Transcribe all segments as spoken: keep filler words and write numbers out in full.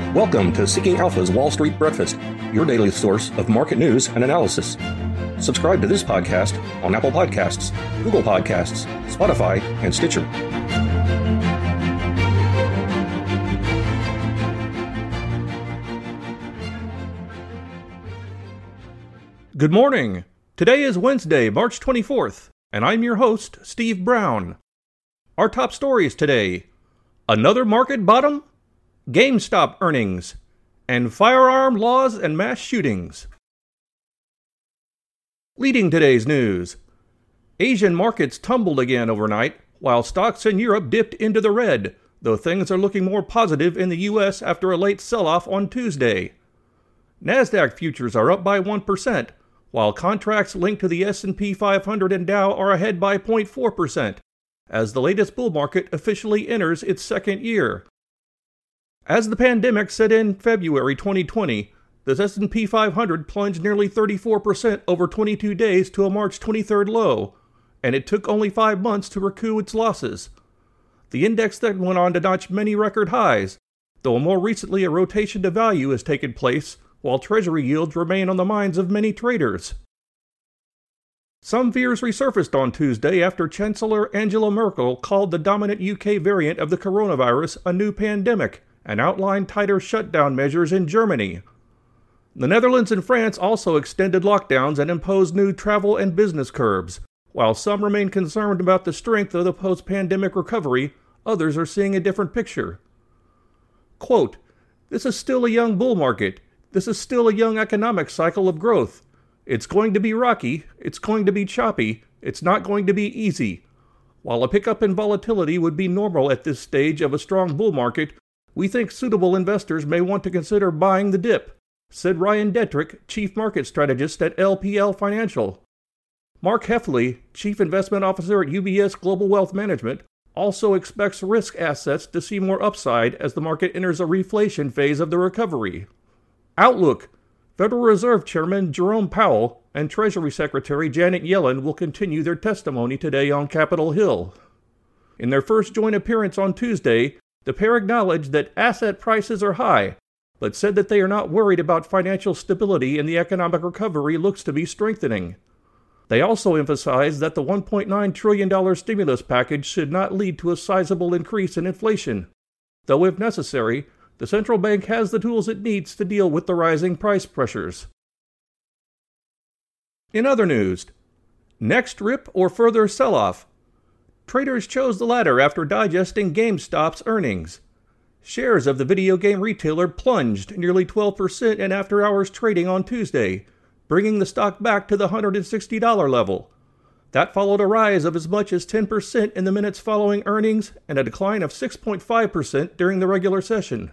Welcome to Seeking Alpha's Wall Street Breakfast, your daily source of market news and analysis. Subscribe to this podcast on Apple Podcasts, Google Podcasts, Spotify, and Stitcher. Good morning. Today is Wednesday, March twenty-fourth, and I'm your host, Steve Brown. Our top stories today: another market bottom, GameStop earnings, and firearm laws and mass shootings. Leading today's news, Asian markets tumbled again overnight, while stocks in Europe dipped into the red, though things are looking more positive in the U S after a late sell-off on Tuesday. NASDAQ futures are up by one percent, while contracts linked to the S and P five hundred and Dow are ahead by zero point four percent, as the latest bull market officially enters its second year. As the pandemic set in February twenty twenty, the S and P five hundred plunged nearly thirty-four percent over twenty-two days to a March twenty-third low, and it took only five months to recoup its losses. The index then went on to notch many record highs, though more recently a rotation to value has taken place, while Treasury yields remain on the minds of many traders. Some fears resurfaced on Tuesday after Chancellor Angela Merkel called the dominant U K variant of the coronavirus a new pandemic and outlined tighter shutdown measures in Germany. The Netherlands and France also extended lockdowns and imposed new travel and business curbs. While some remain concerned about the strength of the post-pandemic recovery, others are seeing a different picture. Quote, "This is still a young bull market. This is still a young economic cycle of growth. It's going to be rocky, it's going to be choppy, it's not going to be easy. While a pickup in volatility would be normal at this stage of a strong bull market, we think suitable investors may want to consider buying the dip," said Ryan Detrick, Chief Market Strategist at L P L Financial. Mark Heffley, Chief Investment Officer at U B S Global Wealth Management, also expects risk assets to see more upside as the market enters a reflation phase of the recovery. Outlook: Federal Reserve Chairman Jerome Powell and Treasury Secretary Janet Yellen will continue their testimony today on Capitol Hill. In their first joint appearance on Tuesday, the pair acknowledged that asset prices are high, but said that they are not worried about financial stability and the economic recovery looks to be strengthening. They also emphasized that the one point nine trillion dollars stimulus package should not lead to a sizable increase in inflation, though if necessary, the central bank has the tools it needs to deal with the rising price pressures. In other news, next rip or further sell-off? Traders chose the latter after digesting GameStop's earnings. Shares of the video game retailer plunged nearly twelve percent in after-hours trading on Tuesday, bringing the stock back to the one hundred sixty dollars level. That followed a rise of as much as ten percent in the minutes following earnings and a decline of six point five percent during the regular session.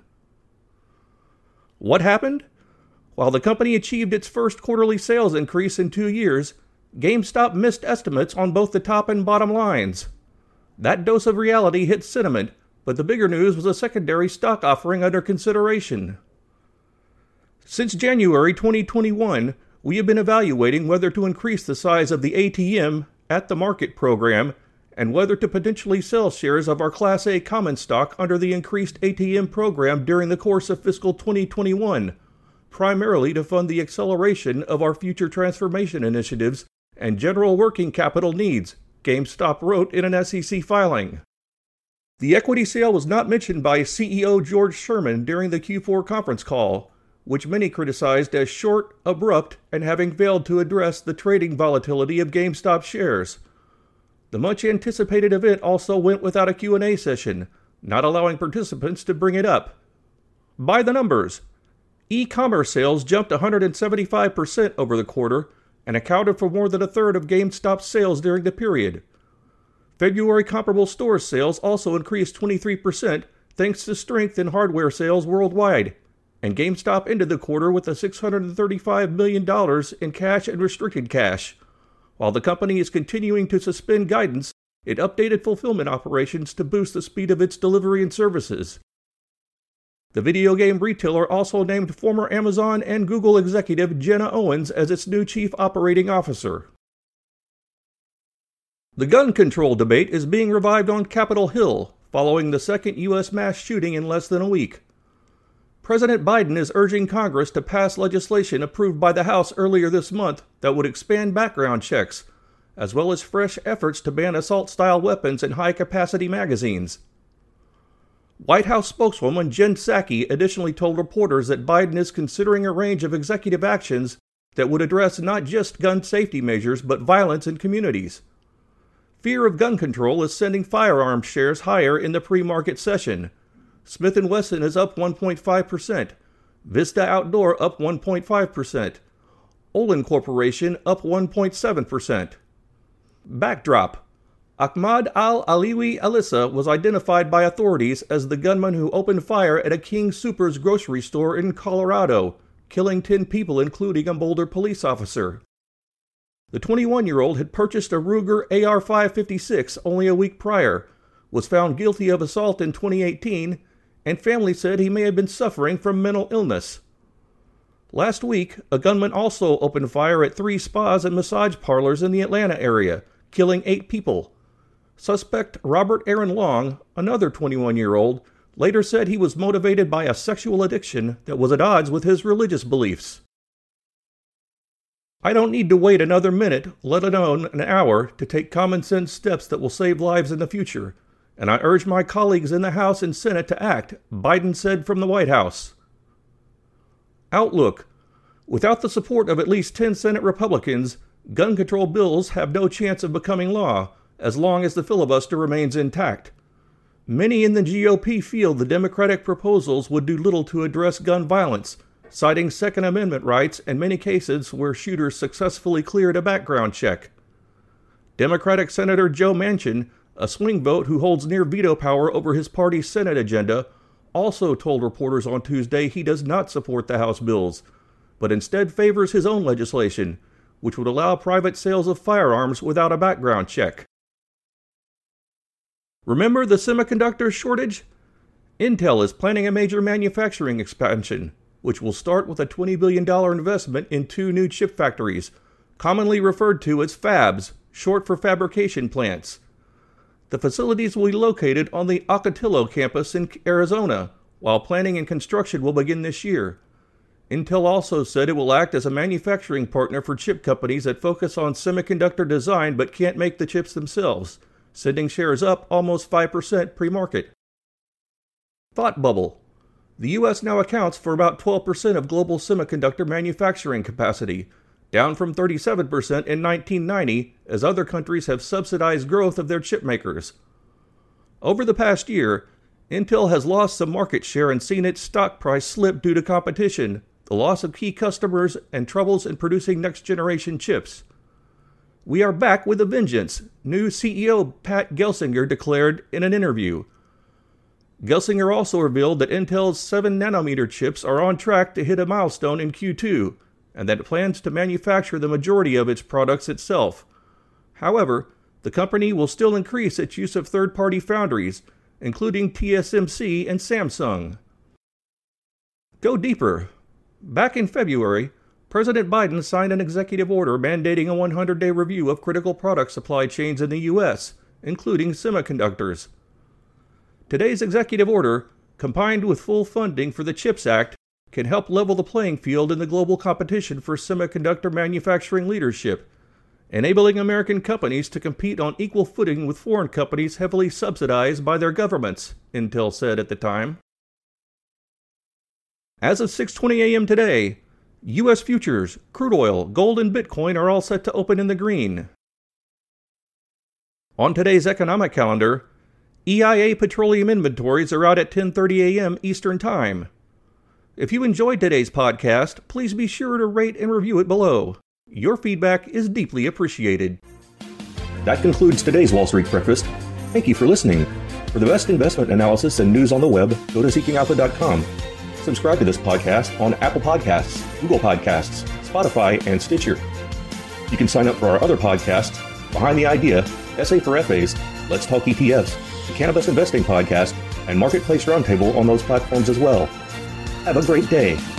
What happened? While the company achieved its first quarterly sales increase in two years, GameStop missed estimates on both the top and bottom lines. That dose of reality hit sentiment, but the bigger news was a secondary stock offering under consideration. Since January twenty twenty-one, we have been evaluating whether to increase the size of the A T M at the market program and whether to potentially sell shares of our Class A common stock under the increased A T M program during the course of fiscal twenty twenty-one, primarily to fund the acceleration of our future transformation initiatives and general working capital needs, GameStop wrote in an S E C filing. The equity sale was not mentioned by C E O George Sherman during the Q four conference call, which many criticized as short, abrupt, and having failed to address the trading volatility of GameStop shares. The much-anticipated event also went without a Q and A session, not allowing participants to bring it up. By the numbers, e-commerce sales jumped one hundred seventy-five percent over the quarter and accounted for more than a third of GameStop's sales during the period. February comparable store sales also increased twenty-three percent thanks to strength in hardware sales worldwide, and GameStop ended the quarter with a six hundred thirty-five million dollars in cash and restricted cash. While the company is continuing to suspend guidance, it updated fulfillment operations to boost the speed of its delivery and services. The video game retailer also named former Amazon and Google executive Jenna Owens as its new chief operating officer. The gun control debate is being revived on Capitol Hill following the second U S mass shooting in less than a week. President Biden is urging Congress to pass legislation approved by the House earlier this month that would expand background checks, as well as fresh efforts to ban assault-style weapons and high-capacity magazines. White House spokeswoman Jen Psaki additionally told reporters that Biden is considering a range of executive actions that would address not just gun safety measures but violence in communities. Fear of gun control is sending firearms shares higher in the pre-market session. Smith and Wesson is up one point five percent, Vista Outdoor up one point five percent, Olin Corporation up one point seven percent. Backdrop: Ahmad al-Aliwi Alissa was identified by authorities as the gunman who opened fire at a King Soopers grocery store in Colorado, killing ten people including a Boulder police officer. The twenty-one-year-old had purchased a Ruger A R five fifty-six only a week prior, was found guilty of assault in twenty eighteen, and family said he may have been suffering from mental illness. Last week, a gunman also opened fire at three spas and massage parlors in the Atlanta area, killing eight people. Suspect Robert Aaron Long, another twenty-one-year-old, later said he was motivated by a sexual addiction that was at odds with his religious beliefs. I don't need to wait another minute, let alone an hour, to take common-sense steps that will save lives in the future, and I urge my colleagues in the House and Senate to act, Biden said from the White House. Outlook: without the support of at least ten Senate Republicans, gun control bills have no chance of becoming law, as long as the filibuster remains intact. Many in the G O P feel the Democratic proposals would do little to address gun violence, citing Second Amendment rights and many cases where shooters successfully cleared a background check. Democratic Senator Joe Manchin, a swing vote who holds near veto power over his party's Senate agenda, also told reporters on Tuesday he does not support the House bills, but instead favors his own legislation, which would allow private sales of firearms without a background check. Remember the semiconductor shortage? Intel is planning a major manufacturing expansion, which will start with a twenty billion dollars investment in two new chip factories, commonly referred to as fabs, short for fabrication plants. The facilities will be located on the Ocotillo campus in Arizona, while planning and construction will begin this year. Intel also said it will act as a manufacturing partner for chip companies that focus on semiconductor design but can't make the chips themselves, sending shares up almost five percent pre-market. Thought bubble: the U S now accounts for about twelve percent of global semiconductor manufacturing capacity, down from thirty-seven percent in nineteen ninety, as other countries have subsidized growth of their chip makers. Over the past year, Intel has lost some market share and seen its stock price slip due to competition, the loss of key customers, and troubles in producing next-generation chips. "We are back with a vengeance," new C E O Pat Gelsinger declared in an interview. Gelsinger also revealed that Intel's seven nanometer chips are on track to hit a milestone in Q two, and that it plans to manufacture the majority of its products itself. However, the company will still increase its use of third-party foundries, including T S M C and Samsung. Go deeper. Back in February, President Biden signed an executive order mandating a one hundred day review of critical product supply chains in the U S, including semiconductors. Today's executive order, combined with full funding for the CHIPS Act, can help level the playing field in the global competition for semiconductor manufacturing leadership, enabling American companies to compete on equal footing with foreign companies heavily subsidized by their governments, Intel said at the time. As of six twenty a.m. today, U S futures, crude oil, gold, and Bitcoin are all set to open in the green. On today's economic calendar, E I A petroleum inventories are out at ten thirty a.m. Eastern Time. If you enjoyed today's podcast, please be sure to rate and review it below. Your feedback is deeply appreciated. That concludes today's Wall Street Breakfast. Thank you for listening. For the best investment analysis and news on the web, go to seeking alpha dot com. Subscribe to this podcast on Apple Podcasts, Google Podcasts, Spotify, and Stitcher. You can sign up for our other podcasts, Behind the Idea, S A for F As, Let's Talk E T Fs, the Cannabis Investing Podcast, and Marketplace Roundtable on those platforms as well. Have a great day.